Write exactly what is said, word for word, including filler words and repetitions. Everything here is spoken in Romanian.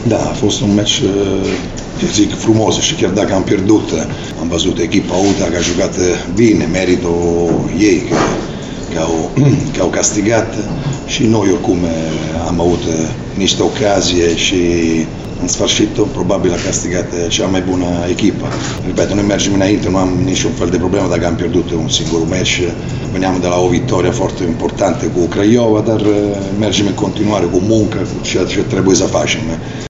Da, a fost un meci, eu zic, frumos și chiar dacă am pierdut, am văzut echipa Uta că a jucat bine, meritul ei că, că, au, că au castigat și noi oricum am avut niște ocazie și în sfârșit probabil a castigat cea mai bună echipă. Ripeto, noi mergem înainte, nu am niciun fel de problemă dacă am pierdut un singur meci. Veneam de la o victorie foarte importantă cu Craiova, dar mergem în continuare cu muncă, cu ceea ce trebuie să facem.